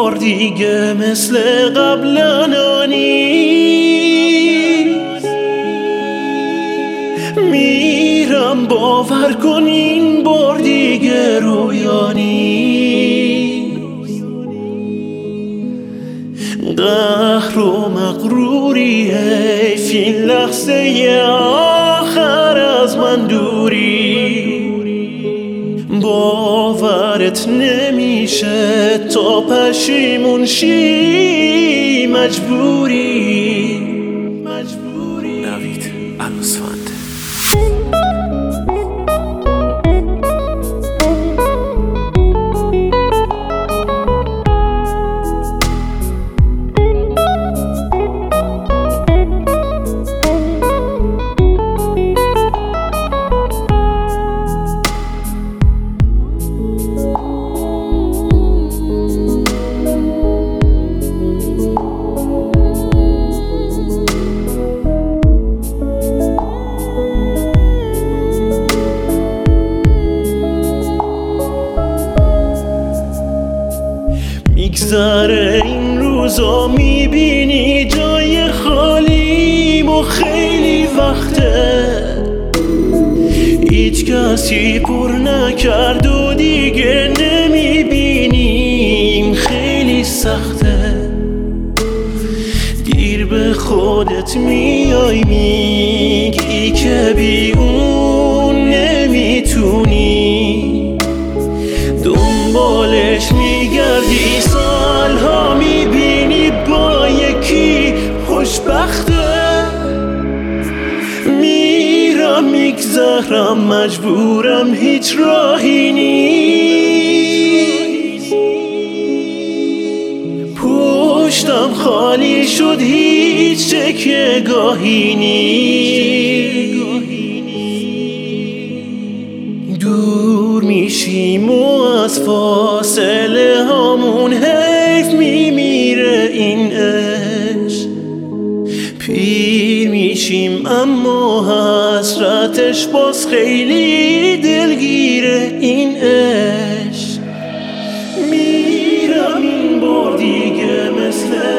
بار دیگه مثل قبلا نیست. میرم باور کن این بار دیگه رویا نیست. قهر و مغروری حیف این لحظه آخر از من دوری. باورت نمیشه تا پشیمون شی مجبوری. نوید الوسفند. میگذره این روزا میبینی جای خالیم و خیلی وقته هیچ کسی پر نکرد و دیگه نمیبینیم. خیلی سخته دیر به خودت میای میگی که بی اون نمیتونی. دنبالش میگردی سالها میبینی با یکی خوشبخته. میرم میگذرم مجبورم هیچ راهی نیست. پشتم خالی شد هیچ تکیه‌گاهی نیست. دور میشیم و از فاصله هامون حیف میمیره این عشق. پیر میشیم اما حسرتش باز خیلی دلگیره این عشق. میرم این بار دیگه مثل